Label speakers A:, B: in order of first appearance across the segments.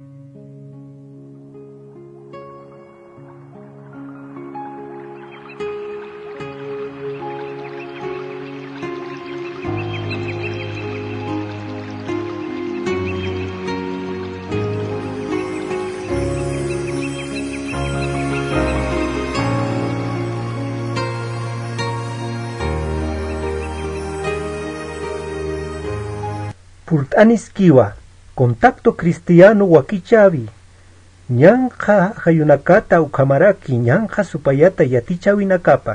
A: Purtanis kiwa, contacto cristiano wakichavi, ñanja hayunakata ukamaraki, ñanja supayata yatichawinakapa.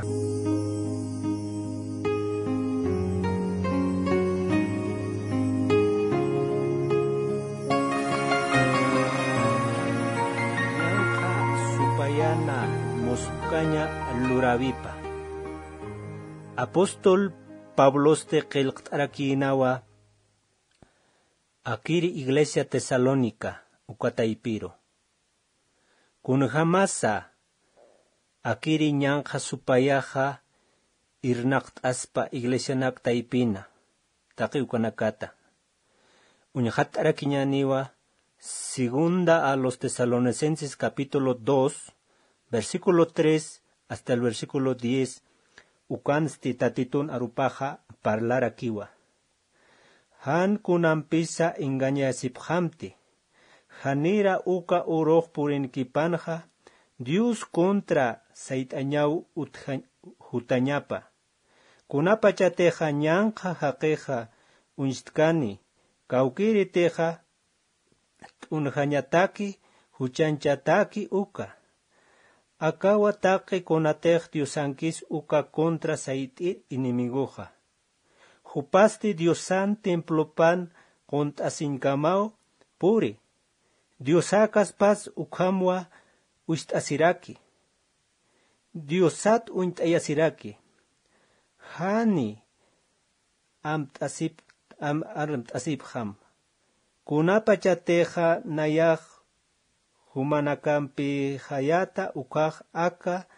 A: Ñanja supayana moscaña luravipa. Apóstol Pabloste qilqt'arakinawa Akiri Iglesia Tesalónica, Ukataipiro. Kunhamasa, Akiri ñanja supayaja, irnakt aspa Iglesia nak taipina, taki ukanakata. Uñajat arakiñaniwa, segunda a los Tesalonicenses capítulo 2, versículo 3 hasta el versículo 10, ukansti tatitun arupaja parlar akiwa. Han kunampisa engaña siphamti. Hanira uka uroh purin kipanja. Dios contra saitañau hutañapa. Kunapa chateja ñanja jaqueja unstkani. Kaukiri teja unjañataki huchanchataki uka. Akawataki konatej diosankis uka contra saitir inimigoja. Jupasti Diosan templopan kont asinkamao puri. Diosakas pas ukamwa uistasiraki. Diosat uintayasiraki. Hani armt ham. Kunapa chateja nayaj humanakampi hayata ukaj aka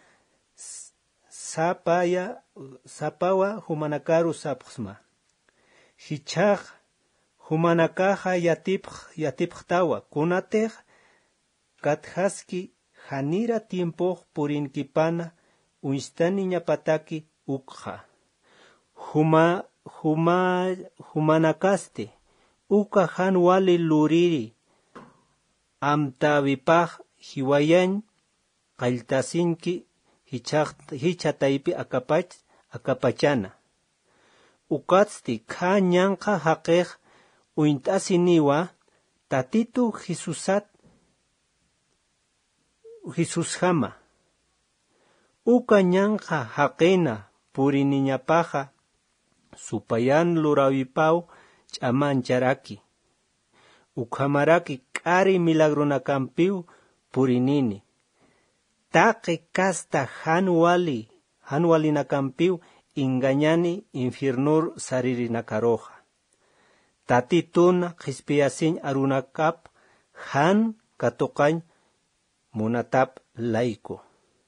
A: sapawa humanakaru sapsma. Hichaj humanakaja yatipjtawa kunatej kathaski hanira tiempo purinkipana unstani ñapataki ukja. Humanakaste uka han wali luriri amtavipaj hiwayan qaltasinki hichataipi akapachana. Ukatsti ka ñanja haqej uintasiniwa tatitu Jesus hama. Uka ñanja haqena puriniñapaja supayan lurawipau ch'amancharaki. Ukhamaraki k'ari milagronakampiu purinini. Taqi kasta hanwalinakampiu engañani infiernur saririnakaroja. Tatituna qispiasin arunakap han katoqañ munatap laiko.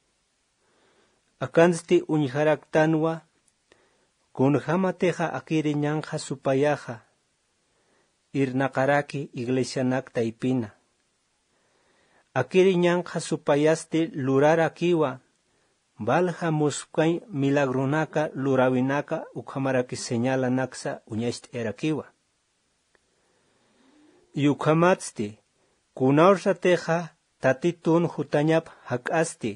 A: Akansti uñharaktanwa kunhamateja akiri ñanja supayaja irnakaraki iglesianak taipina. Akiri ñanja supayasti lurarakiwa balja muskay milagronaka lurawinaka ukhamaraki señala naksa uñasht erakiwa. Yukhamatsti kunaursa teja tatitun hutañap hakasti.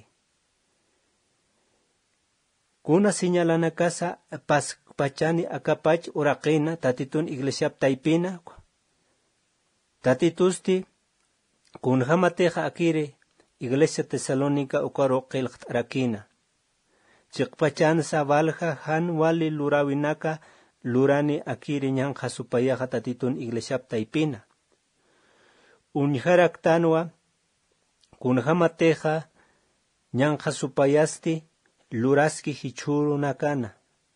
A: Kuna señalanakasa pachani akapach uraqina tatitun iglesiap taipina. Tatitusti kunhamateja akiri Iglesia Tesalónica ukaro qilqt'arakina. Chiqpachansa valja han wali lurawinaka lurani akiri ñanja supayaja tatitun iglesiap taipina. Uñharaktanwa kunhamateja ñanja supayasti luraski hichuru nakana.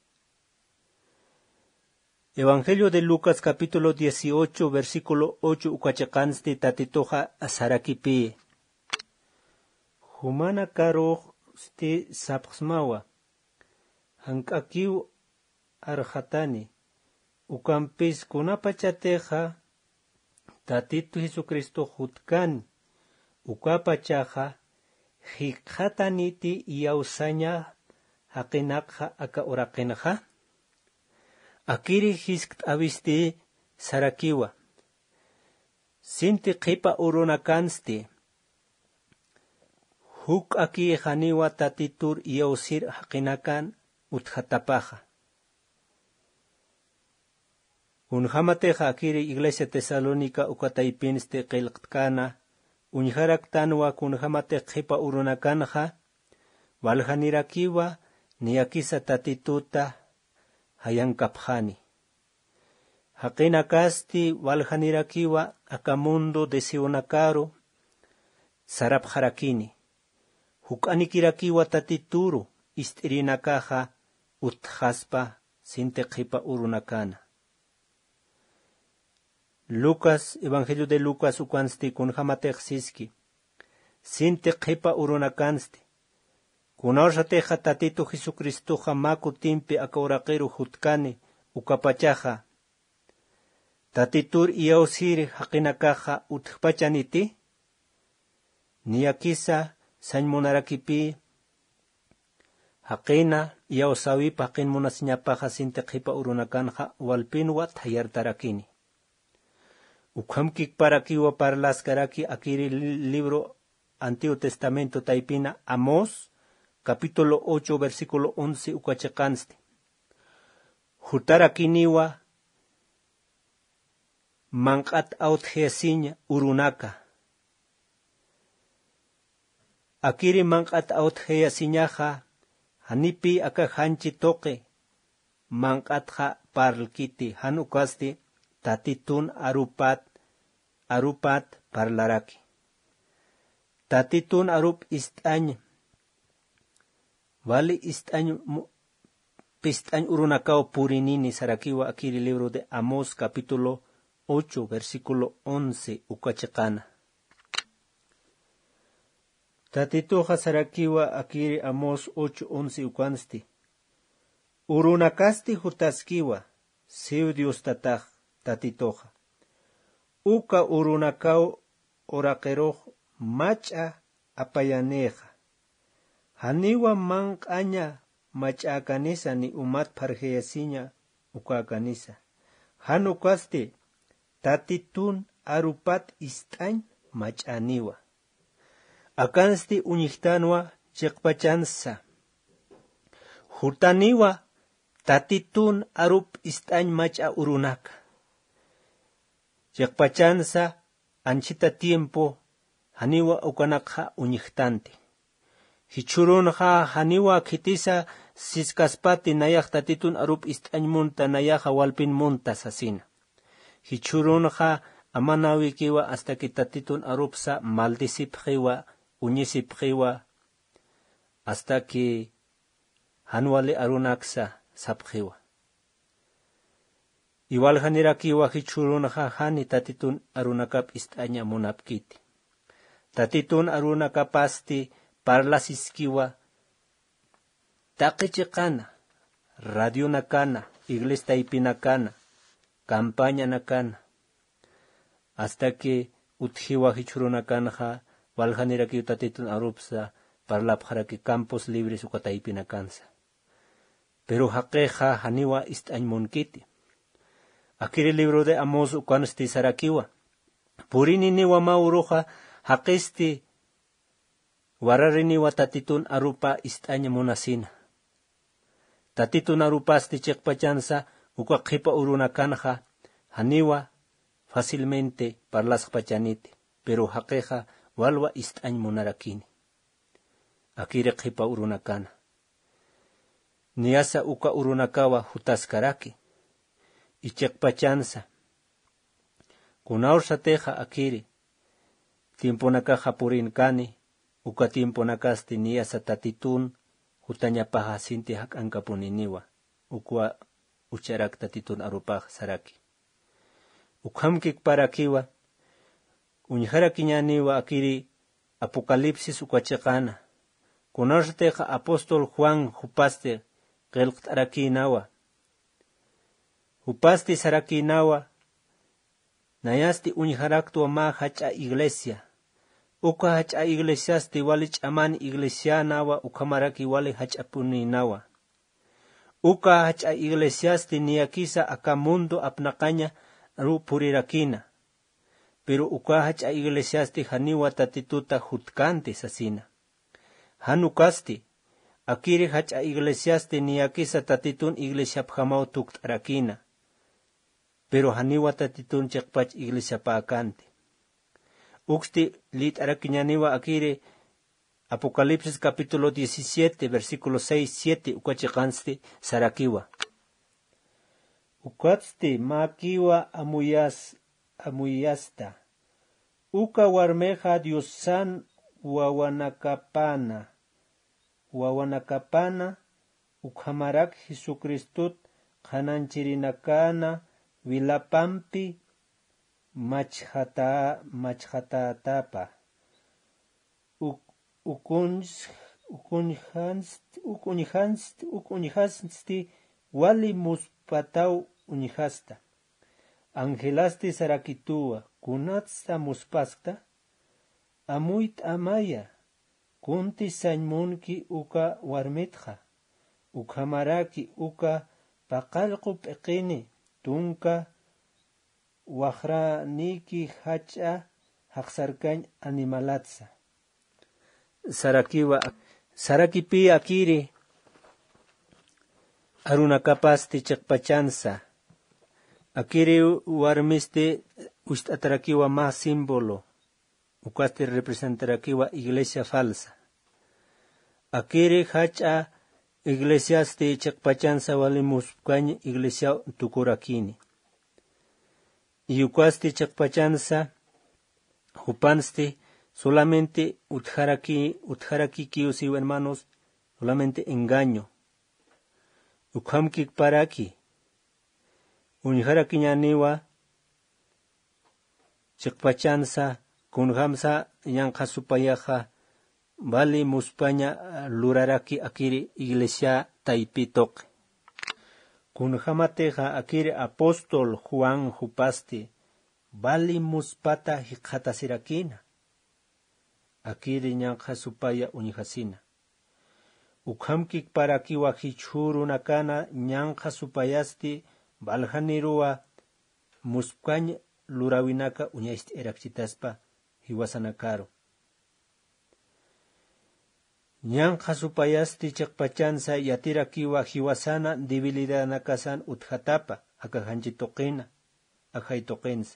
A: Evangelio de Lucas capítulo 18 versículo 8 ukachakansti tatitoja asarakipi. Humana karo sti sapsmawa. Hankakiu arhatani. Ukampis kunapachateja Tatito Jesucristo jutkan ukapachaja hikataniti yausanya hakinakha aka orakenaja. Akiri hiskt avisti sarakiwa. Sinti qipa urunakansti. Huk aki haniwa tatitur yausir hakinakan uthatapaja. Unhamateja akiri Iglesia Tesalónica ukataipinste qilqtkana. Unharak tanwa kunhamate qipa urunakanja. Walhanirakiwa niyakisa tatituta hayankapjani. Hakinakasti walhanirakiwa akamundo desionakaro sarapharakini. Hukanikirakiwa tatituru istirinakaja uthaspa sinte qipa urunakana. Lucas, Evangelio de Lucas ukansti kunhamatexiski. Sinte qipa urunakansti. Kunarshateja tatito Jesucristo jamaku timpe akauraqiru jutkani ukapachaja. Tatitur iyausiri haqinakaja uthpachaniti. Niyakisa sanmunarakipi. Haqina iyausawipa haqin munasiñapaja sinte qipa urunakanja walpinwa thayartarakini. Ukhamkik parakiwa parlaskaraki akiri libro Antiguo Testamento taipina Amós, capítulo 8, versículo 11 ukachekansti. Hutarakiniwa manqat autjeasiña urunaka. Akiri manqat autjeasiñaja hanipi akahanchi toque manqatja parlkiti hanukasti tatitun arupat parlaraki. Tatitun arup istañ. Vale istañ pistañ urunakao purinini sarakiwa akiri libro de Amós capítulo 8 versículo 11 ukachekana. Tatituja sarakiwa akiri Amós 8:11 ukansti. Urunakasti hutaskiwa siu Dios tataj tatitoja. Uka urunakao orakeroj macha apayaneja. Haniwa manqaña macha kanisa ni umat parjeyasiña uka kanisa. Hanukasti tatitun arupat istañ machaniwa. Akansti uñihtanwa chiqpachansa. Hurtaniwa tatitun arup istañ macha urunaka. Chiqpachansa anchita tiempo haniwa ukanakha uñihtante. Hichurunha haniwa kitisa siskaspati nayaj tatitun arup istañ munta nayaja walpin munta sasina. Hichurunha amanawikiwa hasta que tatitun arupsa maldisipjiwa uñisipjiwa hasta que hanwale arunaksa sapjiwa. Igual hanirakiwa hichurunha hani tatitun arunakap istaña munapkiti. Tatitun arunakapasti parlasiskiwa taqichikana, radio nakana, iglesia taipinakana, campaña nakana. Hasta que utjiwa hichurunakanja walhanirakiwa tatitun arupsa parlapjaraki campos libres ukataipinakansa. Pero hakeja haniwa istañ munkiti. Akiri libro de Amós ukansti sarakiwa. Purini niwa mauruja haqisti warariniwa tatitun arupa istaña munasina. Tatitun arupasti chiqpachansa uka qipa urunakanja haniwa fácilmente parlasqpachaniti. Pero haqiqa walwa istañ munarakini. Akiri qipa urunakana. Niyasa uka urunakawa hutaskaraki. Ichiqpachansa. Kunaursateja akiri. Tiemponakaja purinkani. Uka tiemponakasti niyasa tatitun hutañapaja sinti hakankapuniniwa. Ukwa ucharak tatitun arupaj saraki. Ukhamkik parakiwa. Uñharakiñaniwa akiri Apocalipsis ukachekana. Kunaursateja apóstol Juan hupaste qilqtarakinawa. Upasti sarakinawa Nayasti uñharaktu ama hacha iglesia. Uka hacha iglesiasti wali chaman iglesia nawa ukamaraki wali hacha puni nawa. Uka hacha iglesiasti niyakisa aka mundo apnakanya ru purirakina. Pero uka hacha iglesiasti haniwa tatituta hutkante sasina. Hanukasti, akiri hacha iglesiasti niyakisa tatitun iglesia phamau tuktarakina. Pero haniwa tatitun chekpach iglesia paakante. Uxti lit arakiñaniwa akiri Apocalipsis capítulo 17 versículo 6-7 ukachikansti sarakiwa. Ukatsti makiwa amuyasta. Uka warmeja Diosan wawanakapana ukamarak Jesucristut kananchirinakana vilapampi machhatatapa. Ukunjansti wali muspatau unijasta. Angelasti sarakitua kunatsta muspasta. Amuit amaya kunti sañmunki uka warmitja. Ukamaraki uka paqalqu peqini tunka wahraniki hacha haqsarkañ animalatsa. Sarakipi akiri arunakapasti chekpachansa. Akiri warmisti ustatarakiwa más símbolo. Ukasti representarakiwa iglesia falsa. Akiri hacha iglesiasti chekpachansa wali muspkañ iglesia tukurakini. Y ukasti chekpachansa hupansti solamente utjaraki kiusiu hermanos, solamente engaño. Ukhamkik paraki. Unjaraki ñaniwa chekpachansa kunhamsa ñanqa supayaja vali muspaña luraraki akiri iglesia taipitoque. Kunhamateja akiri apóstol Juan hupasti vali muspata hiqhatasirakina. Akiri ñanqa supaya uñihasina. Ukhamkik parakiwa hichuru nakana ñanqa supayasti valhanirua muspkañ lurawinaka uñaysti erakchitaspa hiwasanakaro. Ñanqa supayasti chekpachansa yatirakiwa hiwasana debilidad nakasan uthatapa akahanchitoqina akhaitoqinsa.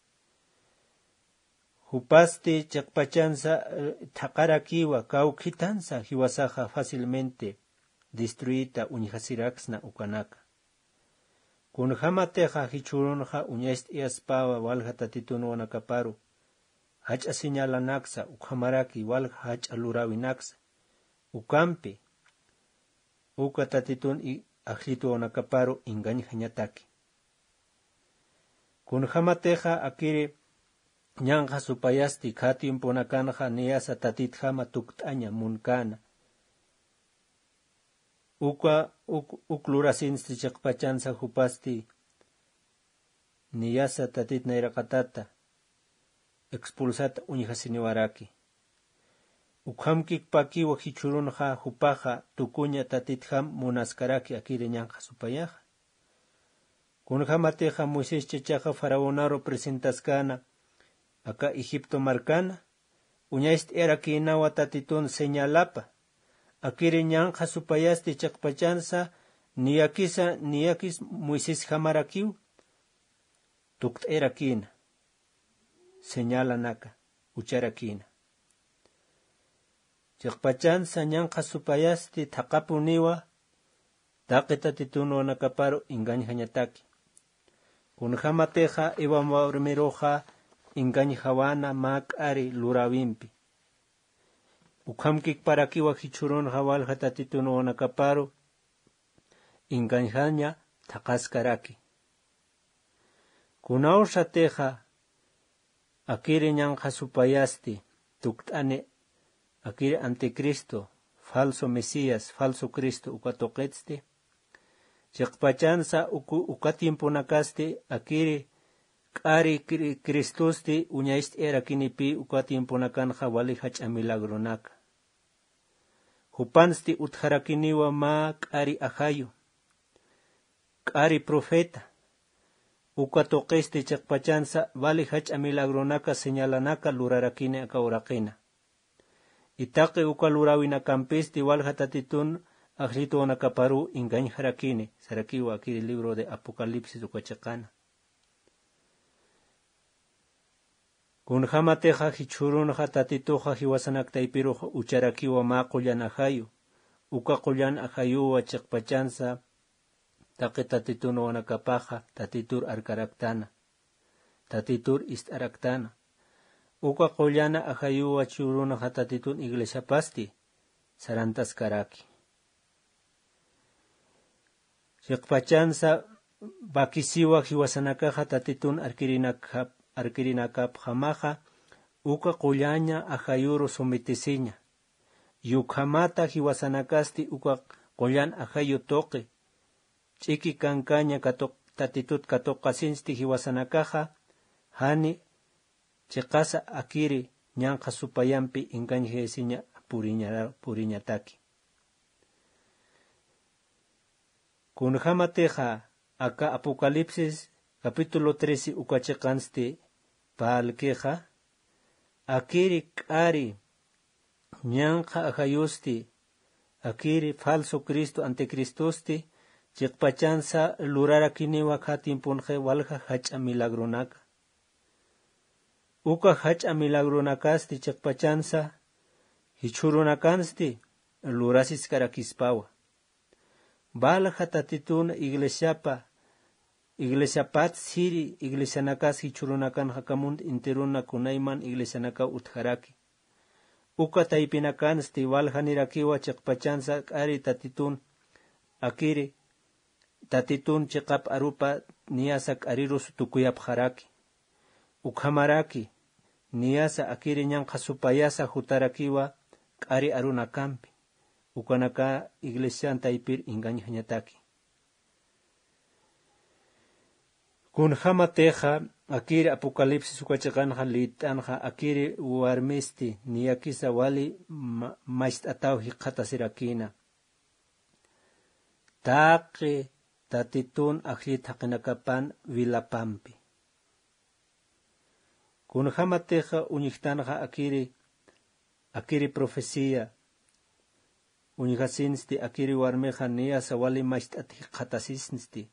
A: Hupasti chekpachansa thaqarakiwa kawkitansa hiwasaja fácilmente destruida uñihasiraksna ukanaka. Kunhamateja hichurunja uñaysti iaspawa walja tatitun wanakaparu. Hacha señalanaksa ukhamaraki walja hacha lurawinaksa. Ukampi uka tatitun ajlitu wanakaparu ingañjañataki. Kunhamateja akiri ñanqa supayasti katiempo nakanja niyasa tatitjama tuktaña munkana. Uklurasinsti chekpachansa hupasti niyasa tatitna irakatata expulsata uñihasiniwaraki. Ukhamkik pakiwa hichurunja hupaja tukuña tatitjam munaskaraki akiri ñanqa supayaja. Kunhamateja Moisés chachaja faraonaro presentaskana aka Egipto marcana uñaysti erakinawa tatitun señalapa. Akiri ñanqa supayasti chekpachansa niyakis Moisés jamarakiw tukt erakina señalanaka ucharakina. Chekpachansa ñanqa supayasti thaqapuniwa taqi tatitun wanakaparu ingañjañataki. Kunhamateja iwamawrmiroja ingañjawana mak'ari lurawimpi. Ukhamkik parakiwa hichurunja walja tatitun wanakaparu ingañjaña thaqaskaraki. Kunawshateja akiri ñanqa supayasti tuktane akiri anticristo, falso mesías, falso cristo ukatoqetsti. Chekpachansa uka tiempo nakasti akiri Kari Kristosti uñaist era kinipi uka tiempo nakanja wali hacha milagronaka. Hupansti utjarakiniwa ma kari ajayo. Kari profeta. Uka toquesti chakpachansa wali hacha milagronaka señalanaka lurarakine akaurakina. Itaqe uka lurawina campisti walhatatitun ajrito nakaparu ingañjarakine. Sarakiwa aquí el libro de Apocalipsis ukachakana. Kunjamateja hichurunja tatitoja hiwasanaktaipiro ucharakiwa ma qullan ajayo. Uka qullan ajayuwa chakpachansa taqe tatituno wanakapaja tatitur arkaraktana. Tatitur istaraktana. Uka qullana ajayuwa churunja tatitun iglesia pasti sarantas karaki. Chakpachansa bakisiwa hiwasanakaja tatitun arkirinakap jamaja uka qullaña ajayuro sometesiña. Yukhamata hiwasanakasti uka qullan ajayo toque. Chiki kankaña tatitut katoqasinsti hiwasanakaja hani chikasa akiri ñanja supayampi inkanjesiña puriñataki. Kunjamateja acá Apocalipsis capítulo 13 ukachikansti palkeja akiri kari ñanja ajayusti akiri falso Cristo anticristosti chikpachansa lurarakiniwa katimpunje walja hacha milagronaka. Uka hacha milagronakasti chikpachansa hichurunakansti lurasis karakispawa. Balja tatitun iglesiapat siri iglesianakas hichurunakan hakamunt interuna kunayman iglesianaka utjaraki. Uka taipinakansti walja nirakiwa chikpachansa kari tatitun akiri tatitun chikap arupa niyasak arirus tukuyapjaraki. Ukhamaraki niyasa akiri ñanja supayasa jutarakiwa kari arunakampi. Ukanaka iglesia taipir ingañañataki. Kunjamateja akiri Apocalipsis ukachakanja litanja akiri warmisti niyakisa wali maistataw hiqatasirakina. Taqi tatitun aklit haqinakapan vilapampi. Kunjamateja uñiktanja akiri profecía. Uñigasinsti akiri warmeja niyasa wali maistati hiqatasisnsti.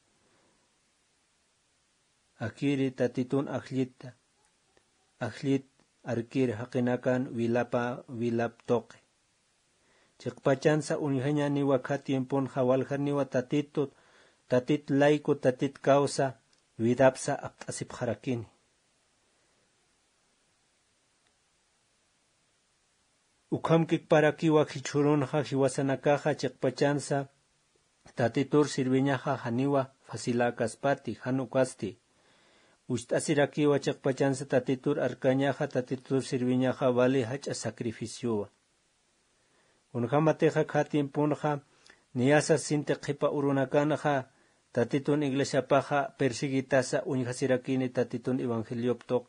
A: Akiri tatitun aklit arkir haqinakan vilap toque. Chikpachansa uñihaña niwa katiempon hawalja niwa tatit laiko tatit causa vidapsa aptasipjarakini. Ukhamkik parakiwa hichurunja hiwasanakaja chikpachansa tatitur sirviñaja haniwa fasilakaspati hanukasti. Ustasirakiwa chikpachansa tatitur arkañaja tatitur sirviñaja vali hacha sacrificiowa. Unjamateja katimpunja niyasa sinte qipa urunakanaja tatitun iglesiapaja persigitasa uñjasirakini tatitun evangelioptok.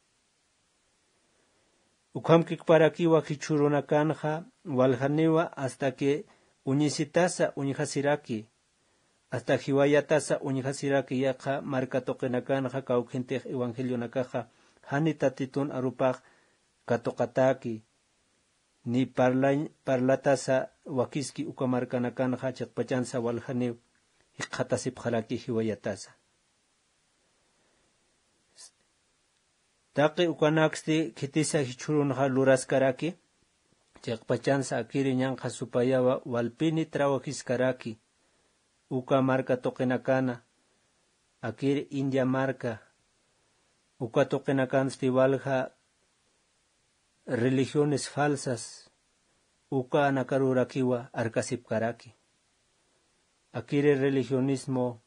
A: Ukhamkik parakiwa hichurunakanja waljaniwa hasta que uñisitasa uñjasiraki. Hasta hiwayatasa uñjasiraki yaqa markatoqinakanja kaukintej evangelio nakaja hani tatitun arupaj katokataki. Ni parlatasa wakiski ukamarkanakanja chikpachansa waljaniw hiqatasipjaraki hiwayatasa. Taqi ukanaksti kitisa hichurunja luraskaraki chikpachansa akiri ñanja supayawa walpini trabajiskaraki uka marka toqinakana akiri India marka uka toqinakansti walja religiones falsas uka nakarurakiwa arkasipkaraki akiri religionismo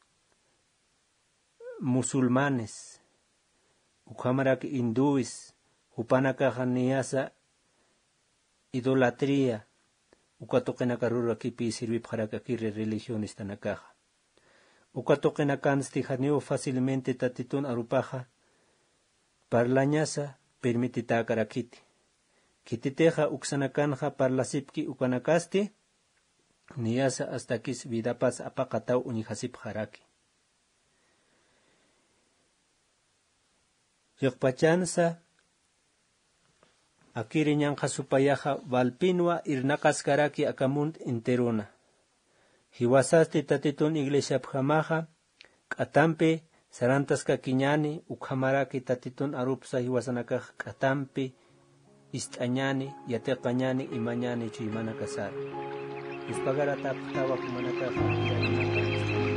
A: musulmanes ukhamaraki hindúes upanakaja niyasa idolatría ukatoqinakarurakipi sirvipjaraka akiri religiones tanakaja ukatoqinakansti haneo fácilmente tatitun arupaja, parlañasa permititakarakiti. Kititeja uksanakanja parlasipki ukanakasti, niyasa hasta kis vidapas apakatau unihasip haraki. Yokpachansa, akiriñanja supayaja valpinwa irnakaskaraki akamunt interuna. Hiwasasti tatitun iglesia pjamaja, katampe sarantaska kiñani ukhamaraki tatitun arupsa hiwasanakaj katampe istañani yateqañani imañani chuymana kasar. Ispagarata pjtawa kumanakaj